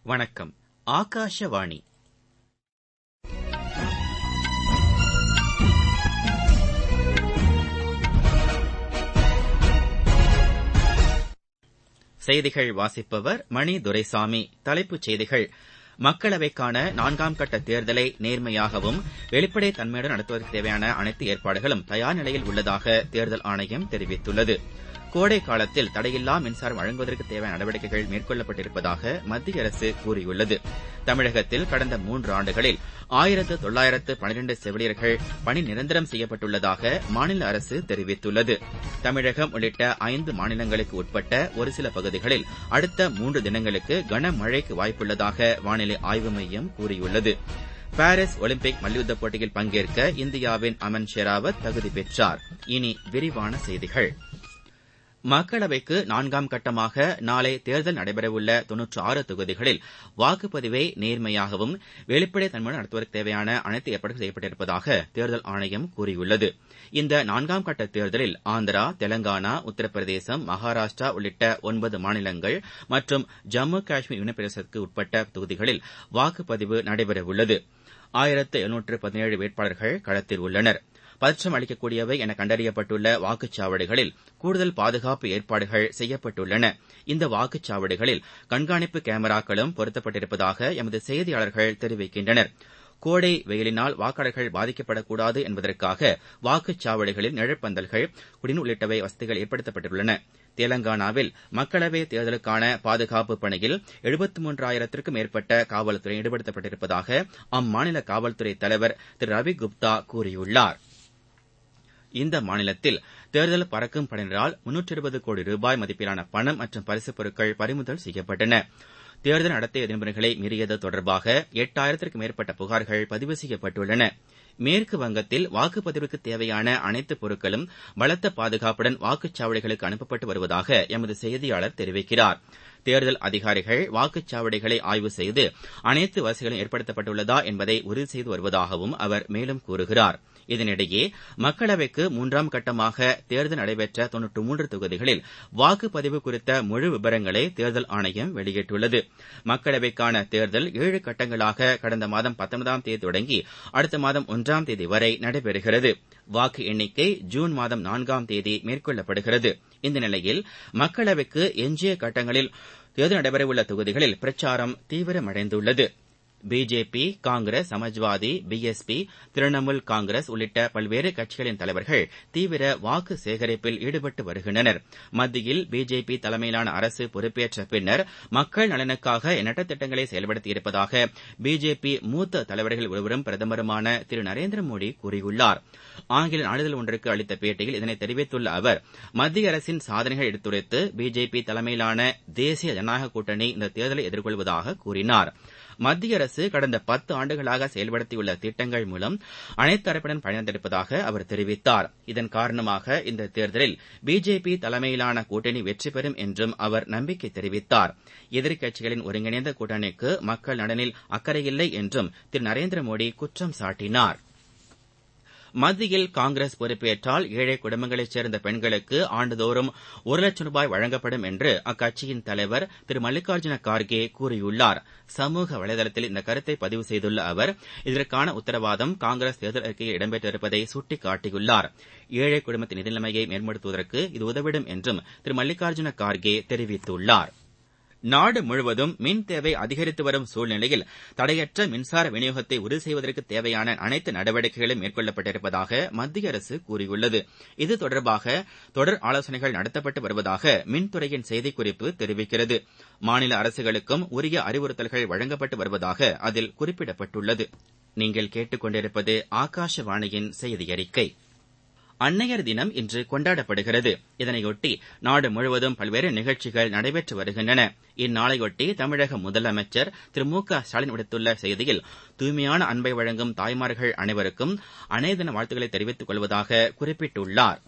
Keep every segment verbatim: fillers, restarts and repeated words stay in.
வணக்கம். ஆகாஷவாணி. செய்திகள் வாசிப்பவர் மணி துரைசாமி. தலைப்புச் செய்திகள்: மக்களவைக்கான நான்காம் கட்ட தேர்தலை நேர்மையாகவும் வெளிப்படைத் தன்மையுடன் நடத்துவதற்கு தேவையான அனைத்து ஏற்பாடுகளும் தயார் நிலையில் உள்ளதாக தேர்தல் ஆணையம் தெரிவித்துள்ளது. கோடை காலத்தில் தடையில்லா மின்சாரம் வழங்குவதற்கு தேவையான நடவடிக்கைகள் மேற்கொள்ளப்பட்டிருப்பதாக மத்திய அரசு கூறியுள்ளது. தமிழகத்தில் கடந்த மூன்று ஆண்டுகளில் ஆயிரத்து தொள்ளாயிரத்து பனிரண்டு செவிலியர்கள் பணி நிரந்தரம் செய்யப்பட்டுள்ளதாக மாநில அரசு தெரிவித்துள்ளது. தமிழகம் உள்ளிட்ட ஐந்து மாநிலங்களுக்கு உட்பட்ட ஒரு சில பகுதிகளில் அடுத்த மூன்று தினங்களுக்கு கனமழைக்கு வாய்ப்புள்ளதாக வானிலை ஆய்வு மையம் கூறியுள்ளது. பாரிஸ் ஒலிம்பிக் மல்யுத்தப் போட்டியில் பங்கேற்க இந்தியாவின் அமன் ஷெராவத் தகுதி பெற்றார். இனி விரிவான செய்திகள். மக்களவைக்கு நான்காம் கட்டமாக நாளை தேர்தல் நடைபெறவுள்ள தொன்னூற்று ஆறு தொகுதிகளில் வாக்குப்பதிவை நேர்மையாகவும் வெளிப்படைத் தன்மையுடன் நடத்துவதற்கு தேவையான அனைத்து ஏற்பாடுகள் செய்யப்பட்டிருப்பதாக தேர்தல் ஆணையம் கூறியுள்ளது. இந்த நான்காம் கட்ட தேர்தலில் ஆந்திரா, தெலங்கானா, உத்தரப்பிரதேசம், மகாராஷ்டிரா உள்ளிட்ட ஒன்பது மாநிலங்கள் மற்றும் ஜம்மு காஷ்மீர் யூனியன் பிரதேசத்திற்கு உட்பட்ட தொகுதிகளில் வாக்குப்பதிவு நடைபெறவுள்ளது. ஆயிரத்து எழுநூற்று பதினேழு வேட்பாளர்கள் களத்தில் உள்ளனர். பதற்றம் அளிக்கக்கூடியவை என கண்டறியப்பட்டுள்ள வாக்குச்சாவடிகளில் கூடுதல் பாதுகாப்பு ஏற்பாடுகள் செய்யப்பட்டுள்ளன. இந்த வாக்குச்சாவடிகளில் கண்காணிப்பு கேமராக்களும் பொருத்தப்பட்டிருப்பதாக எமது செய்தியாளர்கள் தெரிவிக்கின்றனர். கோடை வெயிலினால் வாக்காளர்கள் பாதிக்கப்படக்கூடாது என்பதற்காக வாக்குச்சாவடிகளில் நிழற்பந்தல்கள், குடிநீர் உள்ளிட்டவை வசதிகள் ஏற்படுத்தப்பட்டுள்ளன. தெலங்கானாவில் மக்களவை தேர்தலுக்கான பாதுகாப்பு பணியில் எழுபத்து மூன்றாயிரத்திற்கும் மேற்பட்ட காவல்துறை ஈடுபடுத்தப்பட்டிருப்பதாக அம்மாநில காவல்துறை தலைவர் திரு ரவி குப்தா கூறியுள்ளார். இந்த மாநிலத்தில் தேர்தல் பறக்கும் படையினரால் முன்னூற்று இருபது கோடி ரூபாய் மதிப்பிலான பணம் மற்றும் பரிசுப் பொருட்கள் பறிமுதல் செய்யப்பட்டன. தேர்தல் நடத்தை விதிமுறைகளை மீறியது தொடர்பாக எட்டாயிரத்திற்கும் மேற்பட்ட புகார்கள் பதிவு செய்யப்பட்டுள்ளன. மேற்கு வங்கத்தில் வாக்குப்பதிவுக்கு தேவையான அனைத்து பொருட்களும் பலத்த பாதுகாப்புடன் வாக்குச்சாவடிகளுக்கு அனுப்பப்பட்டு வருவதாக எமது செய்தியாளர் தெரிவிக்கிறார். தேர்தல் அதிகாரிகள் வாக்குச்சாவடிகளை ஆய்வு செய்து அனைத்து வசதிகளும் ஏற்படுத்தப்பட்டுள்ளதா என்பதை உறுதி செய்து வருவதாகவும் அவர் மேலும் கூறுகிறார். இதனிடையே மக்களவைக்கு மூன்றாம் கட்டமாக தேர்தல் நடைபெற்ற தொன்னூற்று மூன்று தொகுதிகளில் வாக்குப்பதிவு குறித்த முழு விவரங்களை தேர்தல் ஆணையம் வெளியிட்டுள்ளது. மக்களவைக்கான தேர்தல் ஏழு கட்டங்களாக கடந்த மாதம் பத்தொன்பதாம் தேதி தொடங்கி அடுத்த மாதம் ஒன்றாம் தேதி வரை நடைபெறுகிறது. வாக்கு எண்ணிக்கை ஜூன் மாதம் நான்காம் தேதி மேற்கொள்ளப்படுகிறது. இந்த நிலையில் மக்களவைக்கு எஞ்சிய கட்டங்களில் தேர்தல் நடைபெறவுள்ள தொகுதிகளில் பிரச்சாரம் தீவிரமடைந்துள்ளது. BJP, Congress, Samajwadi, BSP, Trinamool Congress உள்ளிட்ட பல்வேறு கட்சிகளின் தலைவர்கள் தீவிர வாக்கு சேகரிப்பில் ஈடுபட்டு வருகின்றனர். மத்தியில் பிஜேபி தலைமையிலான அரசு பொறுப்பேற்ற பின்னர் மக்கள் நலனுக்காக எண்ணற்ற திட்டங்களை செயல்படுத்தியிருப்பதாக பிஜேபி மூத்த தலைவர்கள் ஒருவரும் பிரதமருமான திரு நரேந்திர மோடி கூறியுள்ளார். ஆங்கில நாளிதழ் ஒன்றுக்கு அளித்த பேட்டியில் இதனை தெரிவித்துள்ள அவர், மத்திய அரசின் சாதனைகளை எடுத்துரைத்து பிஜேபி தலைமையிலான தேசிய ஜனநாயக கூட்டணி இந்த தேர்தலை எதிர்கொள்வதாக கூறினார். மத்திய அரசு கடந்த பத்து ஆண்டுகளாக செயல்படுத்தியுள்ள திட்டங்கள் மூலம் அனைத்து தரப்பினரும் பயனடைந்திருப்பதாக அவர் தெரிவித்தார். இதன் காரணமாக இந்த தேர்தலில் பிஜேபி தலைமையிலான கூட்டணி வெற்றி பெறும் என்றும் அவர் நம்பிக்கை தெரிவித்தார். எதிர்க்கட்சிகளின் ஒருங்கிணைந்த கூட்டணிக்கு மக்கள் நலனில் அக்கறையில்லை என்றும் திரு நரேந்திர மோடி குற்றம் சாட்டினார். மத்தியில் காங்கிரஸ் பொறுப்பேற்றால் ஏழை குடும்பங்களைச் சேர்ந்த பெண்களுக்கு ஆண்டுதோறும் ஒரு லட்சம் ரூபாய் வழங்கப்படும் என்று அக்கட்சியின் தலைவர் திரு மல்லிகார்ஜுன கார்கே கூறியுள்ளார். சமூக வலைதளத்தில் இந்த கருத்தை பதிவு செய்துள்ள அவர், இதற்கான உத்தரவாதம் காங்கிரஸ் தேர்தல் அறிக்கையில் இடம்பெற்றிருப்பதை சுட்டிக்காட்டியுள்ளார். ஏழை குடும்பத்தின் நிதி நிலைமையை மேம்படுத்துவதற்கு இது உதவிடும் என்றும் திரு மல்லிகார்ஜுன கார்கே தெரிவித்துள்ளார். நாடு முழுவதும் மின் தேவை அதிகரித்து வரும் சூழ்நிலையில் தடையற்ற மின்சார விநியோகத்தை உறுதி செய்வதற்கு தேவையான அனைத்து நடவடிக்கைகளும் மேற்கொள்ளப்பட்டிருப்பதாக மத்திய அரசு கூறியுள்ளது. இது தொடர்பாக தொடர் ஆலோசனைகள் நடத்தப்பட்டு வருவதாக மின்துறையின் செய்திக்குறிப்பு தெரிவிக்கிறது. மாநில அரசுகளுக்கும் உரிய அறிவுறுத்தல்கள் வழங்கப்பட்டு வருவதாக அதில் குறிப்பிடப்பட்டுள்ளது. நீங்கள் கேட்டுக்கொண்டிருப்பது ஆகாஷவாணியின் செய்தி அறிக்கை. அன்னையர் தினம் இன்று கொண்டாடப்படுகிறது. இதனையொட்டி நாடு முழுவதும் பல்வேறு நிகழ்ச்சிகள் நடைபெற்று வருகின்றன. இந்நாளையொட்டி தமிழக முதலமைச்சர் திரு மு க ஸ்டாலின் விடுத்துள்ள செய்தியில், தூய்மையான அன்பை வழங்கும் தாய்மார்கள் அனைவருக்கும் அன்னையர் தின வாழ்த்துக்களை தெரிவித்துக் கொள்வதாக குறிப்பிட்டுள்ளார்.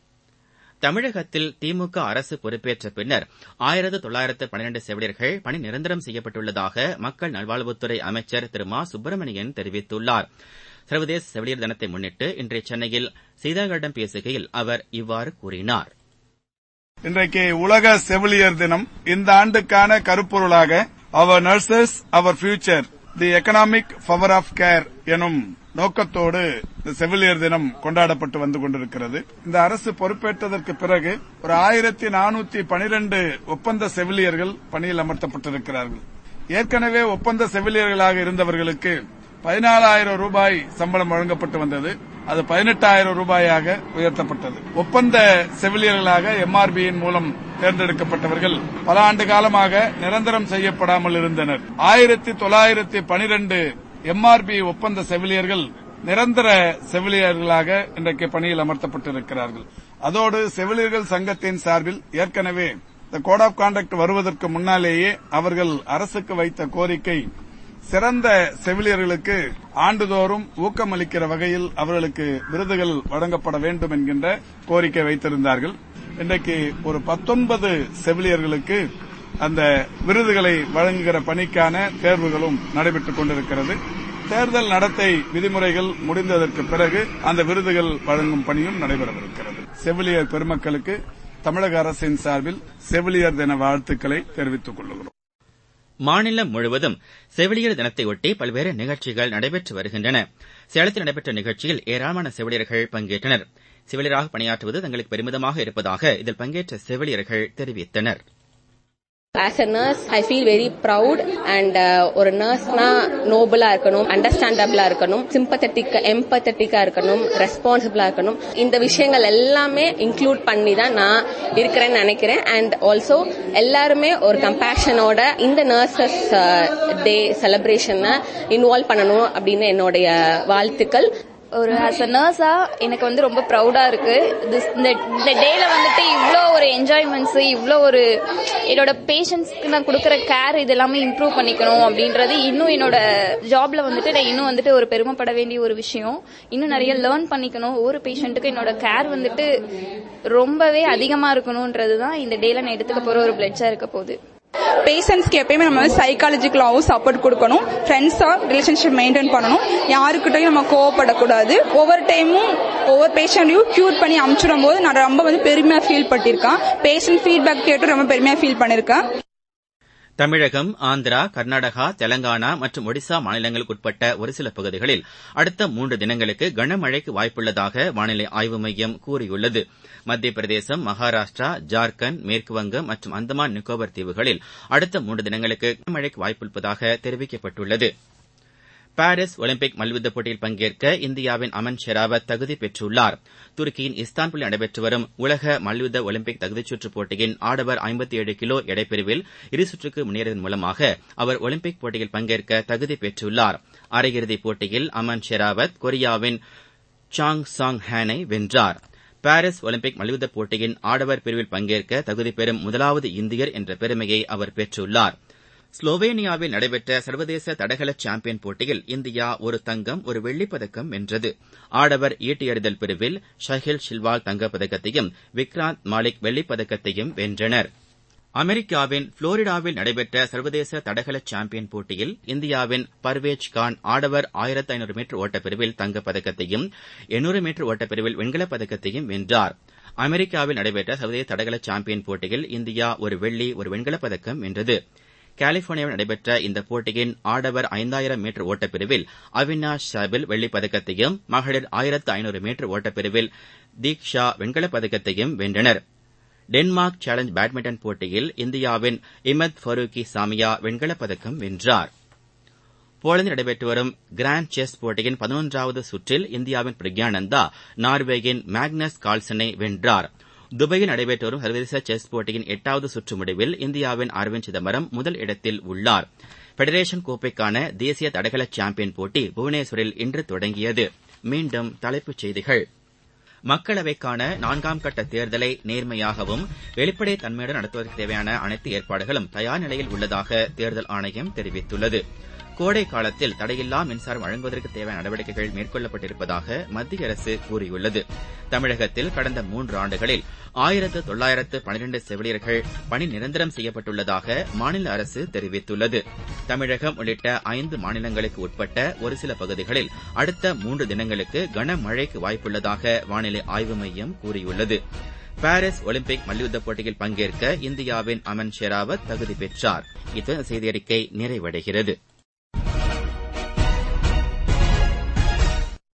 தமிழகத்தில் திமுக அரசு பொறுப்பேற்ற பின்னர் ஆயிரத்து தொள்ளாயிரத்து பனிரண்டு செவிலியர்கள் பணி நிரந்தரம் செய்யப்பட்டுள்ளதாக மக்கள் நல்வாழ்வுத்துறை அமைச்சர் திரு மா சுப்பிரமணியன் தெரிவித்துள்ளார். சர்வதேச செவிலியர் தினத்தை முன்னிட்டு இன்று சென்னையில் செய்தியாளர்களிடம் பேசுகையில் அவர் இவ்வாறு கூறினார். இன்றைக்கு உலக செவிலியர் தினம். இந்த ஆண்டுக்கான கருப்பொருளாக our nurses our future the economic power of care எனும் நோக்கத்தோடு இந்த செவிலியர் தினம் கொண்டாடப்பட்டு வந்து கொண்டிருக்கிறது. இந்த அரசு பொறுப்பேற்றதற்கு பிறகு ஒரு ஆயிரத்தி நானூத்தி பனிரெண்டு ஒப்பந்த செவிலியர்கள் பணியில் அமர்த்தப்பட்டிருக்கிறார்கள். ஏற்கனவே ஒப்பந்த செவிலியர்களாக இருந்தவர்களுக்கு பதினாலாயிரம் ரூபாய் சம்பளம் வழங்கப்பட்டு வந்தது. அது பதினெட்டாயிரம் ரூபாயாக உயர்த்தப்பட்டது. ஒப்பந்த செவிலியர்களாக எம்ஆர்பியின் மூலம் தேர்ந்தெடுக்கப்பட்டவர்கள் பல ஆண்டு காலமாக நிரந்தரம் செய்யப்படாமல் இருந்தனர். ஆயிரத்தி தொள்ளாயிரத்தி பனிரெண்டு எம்ஆர்பி ஒப்பந்த செவிலியர்கள் நிரந்தர செவிலியர்களாக இன்றைக்கு பணியில் அமர்த்தப்பட்டிருக்கிறார்கள். அதோடு செவிலியர்கள் சங்கத்தின் சார்பில் ஏற்கனவே இந்த கோட் ஆஃப் கான்டக்ட் வருவதற்கு முன்னாலேயே அவர்கள் அரசுக்கு வைத்த கோரிக்கை சிறந்த செவிலியர்களுக்கு ஆண்டுதோறும் ஊக்கமளிக்கிற வகையில் அவர்களுக்கு விருதுகள் வழங்கப்பட வேண்டும் என்கின்ற கோரிக்கை வைத்திருந்தார்கள். இன்றைக்கு ஒரு பத்தொன்பது செவிலியர்களுக்கு அந்த விருதுகளை வழங்குகிற பணிக்கான தேர்வுகளும் நடைபெற்றுக் கொண்டிருக்கிறது. தேர்தல் நடத்தை விதிமுறைகள் முடிந்ததற்கு பிறகு அந்த விருதுகள் வழங்கும் பணியும் நடைபெறவிருக்கிறது. செவிலியர் பெருமக்களுக்கு தமிழக அரசின் சார்பில் செவிலியர் தின வாழ்த்துக்களை தெரிவித்துக் கொள்கிறோம். மாநிலம் முழுவதும் செவிலியர் தினத்தையொட்டி பல்வேறு நிகழ்ச்சிகள் நடைபெற்று வருகின்றன. சேலத்தில் நடைபெற்ற நிகழ்ச்சியில் ஏராளமான செவிலியர்கள் பங்கேற்றனர். செவிலியராக பணியாற்றுவது தங்களுக்கு பெருமிதமாக இருப்பதாக இதில் பங்கேற்ற செவிலியர்கள் தெரிவித்தனர். As a nurse, I feel very proud and uh, ஒரு நர்ஸ்னா நோபலா இருக்கணும், அண்டர்ஸ்டாண்டபிளா இருக்கணும், சிம்பத்தட்டிக் எம்பத்தட்டிக்கா இருக்கணும், ரெஸ்பான்சிபிளா இருக்கணும். இந்த விஷயங்கள் எல்லாமே இன்க்ளூட் பண்ணி தான் நான் இருக்கிறேன்னு நினைக்கிறேன். அண்ட் ஆல்சோ எல்லாருமே ஒரு கம்பேஷனோட இந்த நர்சஸ் டே செலிப்ரேஷனை இன்வால்வ் பண்ணணும் அப்படின்னு என்னுடைய வாழ்த்துக்கள். ஒரு ஆஸ் அ நர்ஸா எனக்கு வந்து ரொம்ப ப்ரௌடா இருக்கு. இந்த டேல வந்துட்டு இவ்வளோ ஒரு என்ஜாய்மெண்ட்ஸ், இவ்வளோ ஒரு என்னோட பேஷண்ட்ஸ்க்கு நான் கொடுக்குற கேர் இது எல்லாமே இம்ப்ரூவ் பண்ணிக்கணும் அப்படின்றது இன்னும் என்னோட ஜாப்ல வந்துட்டு நான் இன்னும் வந்துட்டு ஒரு பெருமைப்பட வேண்டிய ஒரு விஷயம். இன்னும் நிறைய லேர்ன் பண்ணிக்கணும். ஒவ்வொரு பேஷண்ட்டுக்கு என்னோட கேர் வந்துட்டு ரொம்பவே அதிகமா இருக்கணும்ன்றதுதான் இந்த டேல நான் எடுத்துக்க போற ஒரு பிளட்ஜா இருக்க போகுது. பேஷண்ட்ஸ்க்கு எப்பயுமே நம்ம வந்து சைக்காலஜிக்கலாவும் சப்போர்ட் கொடுக்கணும். ஃப்ரெண்ட்ஸா ரிலேஷன்ஷிப் மெயின்டைன் பண்ணணும். யாருக்கிட்டையும் நம்ம கோவப்படக்கூடாது. ஒவ்வொரு டைமும் ஒவ்வொரு பேஷண்ட்டையும் கியூர் பண்ணி அனுப்பிச்சிடும் போது நான் ரொம்ப வந்து பெருமையா ஃபீல் பண்ணிருக்கேன். பேஷண்ட் ஃபீட்பேக் கேட்டு ரொம்ப பெருமையா ஃபீல் பண்ணிருக்கேன். தமிழகம், ஆந்திரா, கர்நாடகா, தெலங்கானா மற்றும் ஒடிசா மாநிலங்களுக்கு உட்பட்ட ஒரு சில பகுதிகளில் அடுத்த மூன்று தினங்களுக்கு கனமழைக்கு வாய்ப்புள்ளதாக வானிலை ஆய்வு மையம் கூறியுள்ளது. மத்திய பிரதேசம், மகாராஷ்டிரா, ஜார்க்கண்ட், மேற்குவங்கம் மற்றும் அந்தமான் நிக்கோபர் தீவுகளில் அடுத்த மூன்று தினங்களுக்கு கனமழைக்கு வாய்ப்புள்ளதாக தெரிவிக்கப்பட்டுள்ளது. பாரிஸ் ஒலிம்பிக் மல்யுத்த போட்டியில் பங்கேற்க இந்தியாவின் அமன் ஷெராவத் தகுதி பெற்றுள்ளார். துருக்கியின் இஸ்தான்புல்லில் நடைபெற்று வரும் உலக மல்யுத்த ஒலிம்பிக் தகுதிச்சுற்றுப் போட்டியின் ஆடவர் ஐம்பத்தி ஏழு கிலோ எடைப்பிரிவில் இறுதிச்சுற்றுக்கு முன்னேறியதன் மூலமாக அவர் ஒலிம்பிக் போட்டியில் பங்கேற்க தகுதி பெற்றுள்ளார். அரையிறுதிப் போட்டியில் அமன் ஷெராவத் கொரியாவின் சாங் சாங் ஹேனை வென்றார். பாரிஸ் ஒலிம்பிக் மல்யுத்த போட்டியின் ஆடவர் பிரிவில் பங்கேற்க தகுதி பெறும் முதலாவது இந்தியர் என்ற பெருமையை அவர் பெற்றுள்ளார். ஸ்லோவேனியாவில் நடைபெற்ற சர்வதேச தடகள சாம்பியன் போட்டியில் இந்தியா ஒரு தங்கம், ஒரு வெள்ளிப்பதக்கம் வென்றது. ஆடவர் ஈட்டி எறிதல் பிரிவில் ஷஹில் ஷில்வால் தங்கப்பதக்கத்தையும் விக்ராந்த் மாலிக் வெள்ளிப்பதக்கத்தையும் வென்றனர். அமெரிக்காவின் புளோரிடாவில் நடைபெற்ற சர்வதேச தடகள சாம்பியன் போட்டியில் இந்தியாவின் பர்வேஜ் கான் ஆடவர் ஆயிரத்து ஐநூறு மீட்டர் ஓட்டப்பிரிவில் தங்கப்பதக்கத்தையும் எண்ணூறு மீட்டர் ஓட்டப்பிரிவில் வெண்கலப் பதக்கத்தையும் வென்றார். அமெரிக்காவில் நடைபெற்ற சர்வதேச தடகள சாம்பியன் போட்டியில் இந்தியா ஒரு வெள்ளி, ஒரு வெண்கலப் பதக்கம் வென்றது. கலிபோர்னியாவில் நடைபெற்ற இந்த போட்டியின் ஆடவர் ஐந்தாயிரம் மீட்டர் ஓட்டப்பிரிவில் அவினாஷ் சாபில் வெள்ளிப் பதக்கத்தையும், மகளிர் ஆயிரத்து ஐநூறு மீட்டர் ஓட்டப்பிரிவில் தீக்ஷா வெண்கலப் பதக்கத்தையும் வென்றனர். டென்மார்க் சேலஞ்ச் பேட்மிண்டன் போட்டியில் இந்தியாவின் இமத் ஃபரூகி சாமியா வெண்கலப் பதக்கம் வென்றார். போலந்தில் நடைபெற்று வரும் கிராண்ட் செஸ் போட்டியின் பதினொன்றாவது சுற்றில் இந்தியாவின் பிரக்யானந்தா நார்வேயின் மேக்னஸ் கால்சனை வென்றார். துபாயில் நடைபெற்று வரும் சர்வதேச செஸ் போட்டியின் எட்டாவது சுற்று முடிவில் இந்தியாவின் அரவிந்த் சிதம்பரம் முதல் இடத்தில் உள்ளார். பெடரேஷன் கோப்பைக்கான தேசிய தடகள சாம்பியன் போட்டி புவனேஸ்வரில் இன்று தொடங்கியது. மீண்டும் தலைப்புச் செய்திகள். மக்களவைக்கான நான்காம் கட்ட தேர்தலை நேர்மையாகவும் வெளிப்படைத் தன்மையுடன் நடத்துவதற்கு தேவையான அனைத்து ஏற்பாடுகளும் தயார் நிலையில் உள்ளதாக தேர்தல் ஆணையம் தெரிவித்துள்ளது. கோடை காலத்தில் தடையில்லா மின்சாரம் வழங்குவதற்கு தேவையான நடவடிக்கைகள் மேற்கொள்ளப்பட்டிருப்பதாக மத்திய அரசு கூறியுள்ளது. தமிழகத்தில் கடந்த மூன்று ஆண்டுகளில் ஆயிரத்து தொள்ளாயிரத்து பனிரெண்டு செவிலியர்கள் பணி நிரந்தரம் செய்யப்பட்டுள்ளதாக மாநில அரசு தெரிவித்துள்ளது. தமிழகம் உள்ளிட்ட ஐந்து மாநிலங்களுக்கு உட்பட்ட ஒரு சில பகுதிகளில் அடுத்த மூன்று தினங்களுக்கு கனமழைக்கு வாய்ப்புள்ளதாக வானிலை ஆய்வு மையம் கூறியுள்ளது. பாரிஸ் ஒலிம்பிக் மல்யுத்த போட்டியில் பங்கேற்க இந்தியாவின் அமன் ஷெராவத் தகுதி பெற்றார். இத்துடன் செய்தியறிக்கை நிறைவடைகிறது.